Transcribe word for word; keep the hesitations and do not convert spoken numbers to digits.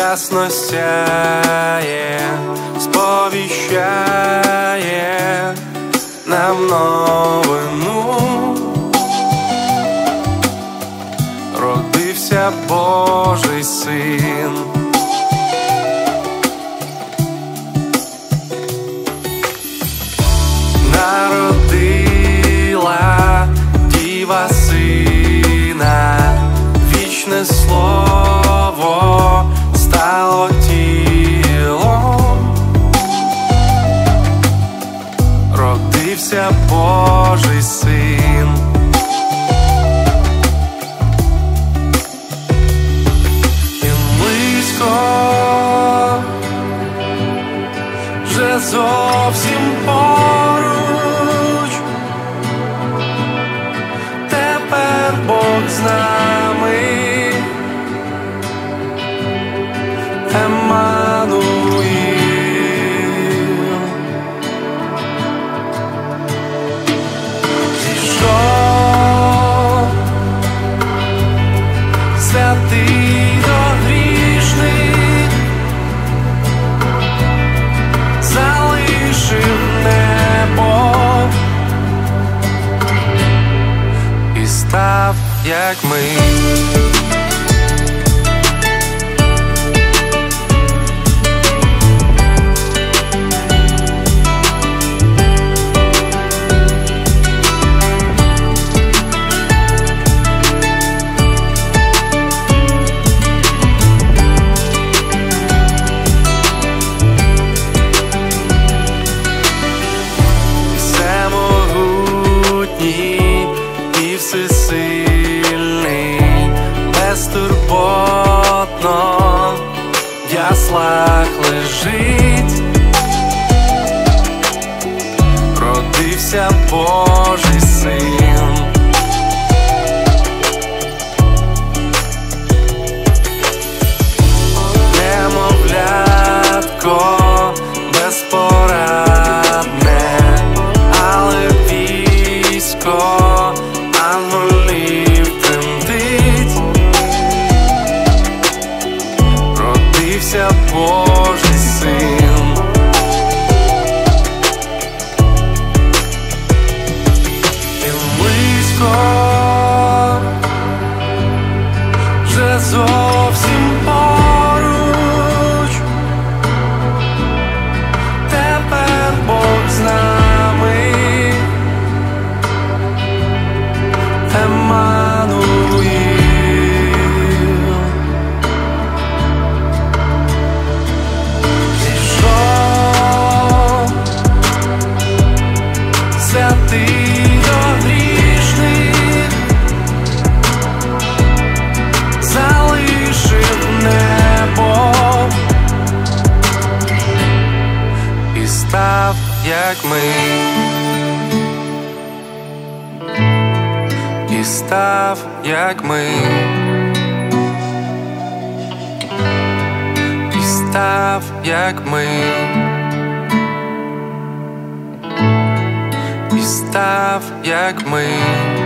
ясно сяє, сповіщає нам новину. Родився Божий син. Народила діва сина, вічне слово стало тілом. Родився Божий син. Він близько, вже зовсім поруч. Тепер Бог з нами, Еммануїл. Зійшов святий до грішних, залишив небо і став, як ми. Всесильний, безтурботно в яслах лежить. Родився Божий син. Немовлятко безпорадне, але військо ангелів тремтить. Родився Божий син. Він близько, вже зовсім поруч. Тепер Бог з нами, Еммануїл. Зійшов святий до грішних, залишив небо і став, як ми. І став, як ми. І став, як ми. І став, як ми.